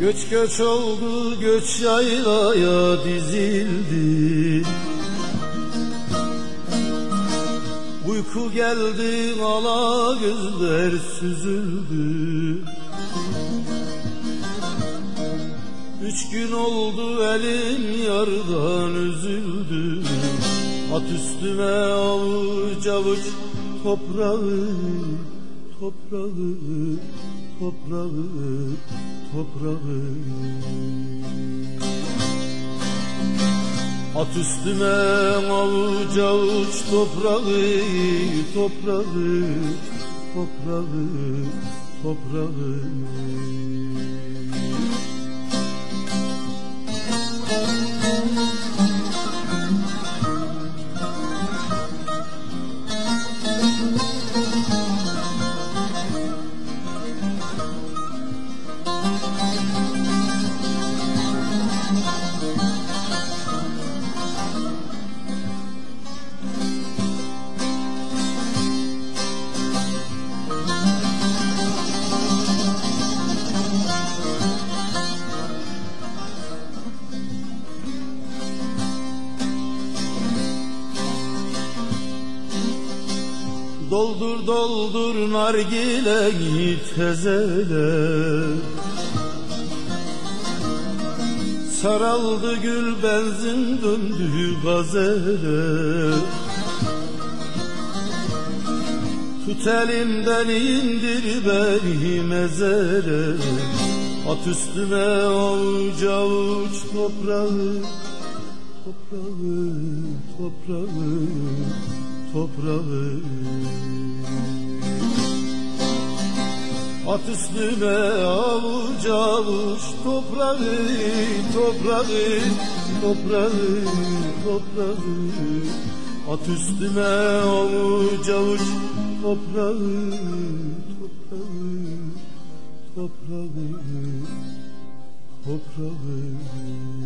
Göç göç oldu, göç yaylaya dizildi. Uyku geldi, ala gözler süzüldü. 3 gün oldu, elim yardan üzüldü. At üstüme avuç avuç toprağı, toprağı, toprağı, toprağı. At üstüme avuç avuç toprağı, toprağı, toprağı, toprağı. Doldur doldur nargileyi tezele, saraldı gül benzin döndü gazele. Tut elimden indir beni mezele. At üstüme avuç avuç toprağı, toprağı, toprağı, toprağı. At üstüme avuç avuç toprağı, toprağı, toprağı, toprağı. At üstüme avuç avuç toprağı, toprağı, toprağı, toprağı.